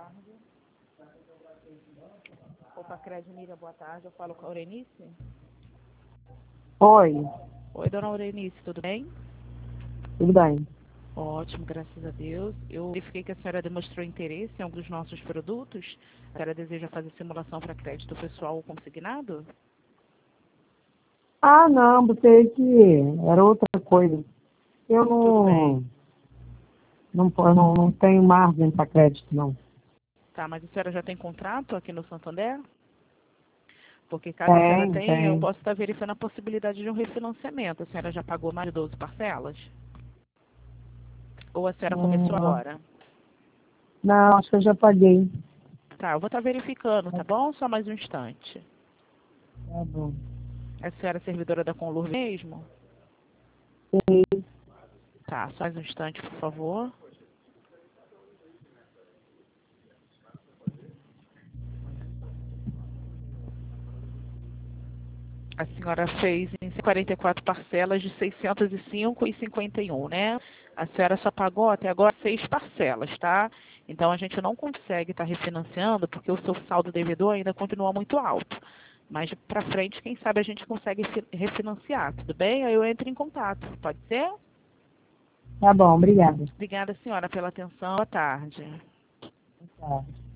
Opa, Credmira, boa tarde. Eu falo com a Aurenice. Oi, Oi, dona Aurenice, tudo bem? tudo bem? Ótimo, graças a Deus. Eu verifiquei que a senhora demonstrou interesse em algum dos nossos produtos. A senhora deseja fazer simulação para crédito pessoal ou consignado? Ah, não, você que era outra coisa. Eu Tudo bem. não tenho margem para crédito, não. Tá, mas a senhora já tem contrato aqui no Santander? Porque caso a senhora Tem, tenha, eu tem. posso estar verificando a possibilidade de um refinanciamento. A senhora já pagou mais de 12 parcelas? Ou a senhora começou Não, agora? não, acho que eu já paguei. Tá, eu vou estar verificando, tá bom? Só mais um instante. Tá bom. A senhora é servidora da Conlur mesmo? Sim. Tá, só mais um instante, por favor. A senhora fez em 44 parcelas de 605,51, né? A senhora só pagou até agora 6 parcelas, tá? Então a gente não consegue estar refinanciando porque o seu saldo devedor ainda continua muito alto. Mas para frente, quem sabe a gente consegue refinanciar, tudo bem? Aí eu entro em contato, pode ser? Tá bom, obrigada. Obrigada, senhora, pela atenção. Boa tarde. Tá.